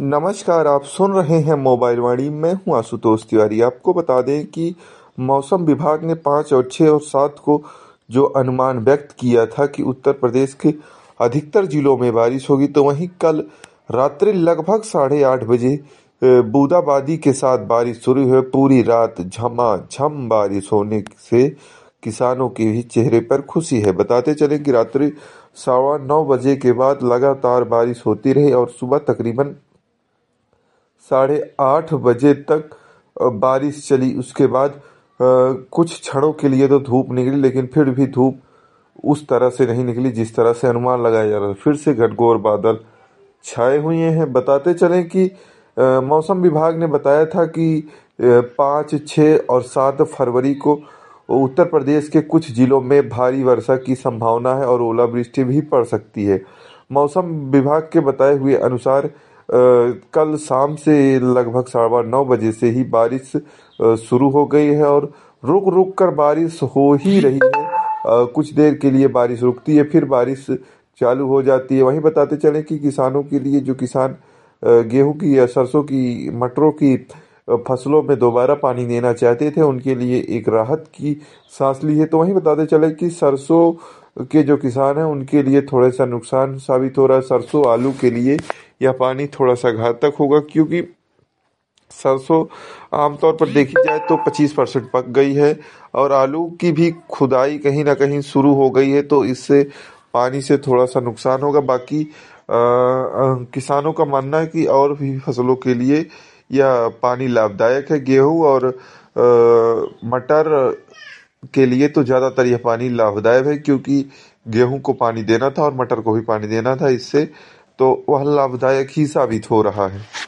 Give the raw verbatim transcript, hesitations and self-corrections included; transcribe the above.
नमस्कार, आप सुन रहे हैं मोबाइल वाणी। मैं हूं आशुतोष तिवारी। आपको बता दें कि मौसम विभाग ने पाँच और छह और सात को जो अनुमान व्यक्त किया था कि उत्तर प्रदेश के अधिकतर जिलों में बारिश होगी, तो वहीं कल रात्रि लगभग साढ़े आठ बजे अ, बूंदाबांदी के साथ बारिश शुरू हुई। पूरी रात झमाझम बारिश होने से किसानों के भी चेहरे पर खुशी है। बताते चले कि रात्रि सवा नौ बजे के बाद लगातार बारिश होती रही और सुबह तकरीबन साढ़े आठ बजे तक अ, बारिश चली। उसके बाद अ, कुछ क्षणों के लिए तो धूप निकली, लेकिन फिर भी धूप उस तरह से नहीं निकली जिस तरह से अनुमान लगाया जा रहा था। फिर से घनघोर बादल छाए हुए हैं। बताते चलें कि अ, मौसम विभाग ने बताया था कि पाँच, छः और सात फरवरी को उत्तर प्रदेश के कुछ जिलों में भारी वर्षा की संभावना है और ओलावृष्टि भी पड़ सकती है। मौसम विभाग के बताए हुए अनुसार अ, कल शाम से लगभग सवा नौ बजे से ही बारिश अ, शुरू हो गई है और रुक रुक कर बारिश हो ही रही है। अ, कुछ देर के लिए बारिश रुकती है, फिर बारिश चालू हो जाती है। वहीं बताते चलें कि किसानों के लिए, जो किसान अ, गेहूं की या सरसों की, मटरों की अ, फसलों में दोबारा पानी देना चाहते थे, उनके लिए एक राहत की सांस ली है। तो वहीं बताते चले कि सरसों के जो किसान हैं उनके लिए थोड़ा सा नुकसान साबित हो रहा है। सरसों आलू के लिए यह पानी थोड़ा सा घातक होगा, क्योंकि सरसों आमतौर पर देखी जाए तो पच्चीस परसेंट पक गई है और आलू की भी खुदाई कहीं ना कहीं शुरू हो गई है, तो इससे पानी से थोड़ा सा नुकसान होगा। बाकी आ, आ, किसानों का मानना है कि और भी फसलों के लिए यह पानी लाभदायक है। गेहूं और आ, मटर के लिए तो ज़्यादातर यह पानी लाभदायक है, क्योंकि गेहूं को पानी देना था और मटर को भी पानी देना था। इससे तो वह लाभदायक ही साबित हो रहा है।